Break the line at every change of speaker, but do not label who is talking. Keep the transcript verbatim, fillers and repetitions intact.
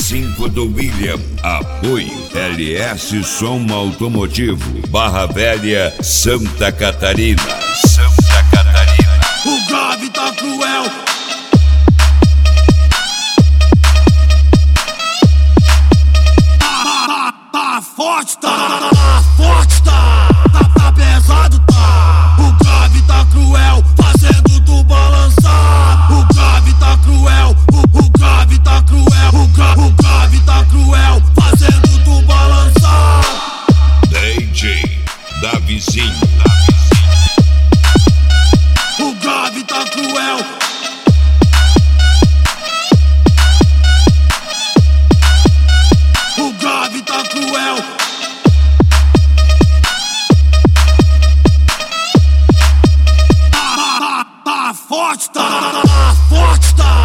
cinco do William. Apoio L S Som Automotivo, Barra Velha, Santa Catarina. Santa Catarina.
O grave tá cruel. Tá, tá, tá forte, tá, tá forte, tá, tá, tá pesado, tá. O grave tá cruel, fazendo tu balançar. O grave tá cruel, o, o grave tá cruel, o, gra, o grave tá cruel, fazendo tu balançar.
D J Davizinho.
O grave tá cruel. O grave tá cruel. Tá, tá, tá forte, tá, tá forte, tá.